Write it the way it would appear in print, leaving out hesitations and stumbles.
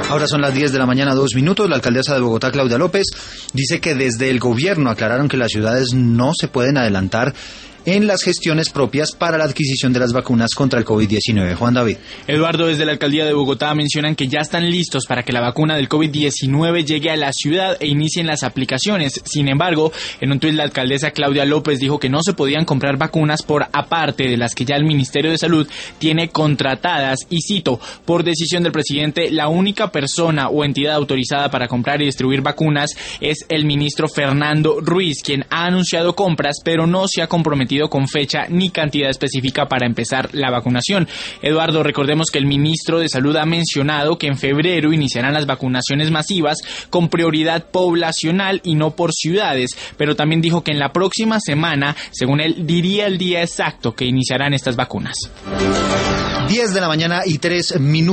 Ahora son las 10 de la mañana, 2 minutos. La alcaldesa de Bogotá, Claudia López, dice que desde el gobierno aclararon que las ciudades no se pueden adelantar en las gestiones propias para la adquisición de las vacunas contra el COVID-19. Juan David. Eduardo, desde la alcaldía de Bogotá mencionan que ya están listos para que la vacuna del COVID-19 llegue a la ciudad e inicien las aplicaciones. Sin embargo, en un tuit la alcaldesa Claudia López dijo que no se podían comprar vacunas por aparte de las que ya el Ministerio de Salud tiene contratadas y cito, por decisión del presidente, la única persona o entidad autorizada para comprar y distribuir vacunas es el ministro Fernando Ruiz, quien ha anunciado compras pero no se ha comprometido con fecha ni cantidad específica para empezar la vacunación. Eduardo, recordemos que el ministro de Salud ha mencionado que en febrero iniciarán las vacunaciones masivas con prioridad poblacional y no por ciudades, pero también dijo que en la próxima semana, según él, diría el día exacto que iniciarán estas vacunas. 10 de la mañana y 3 minutos.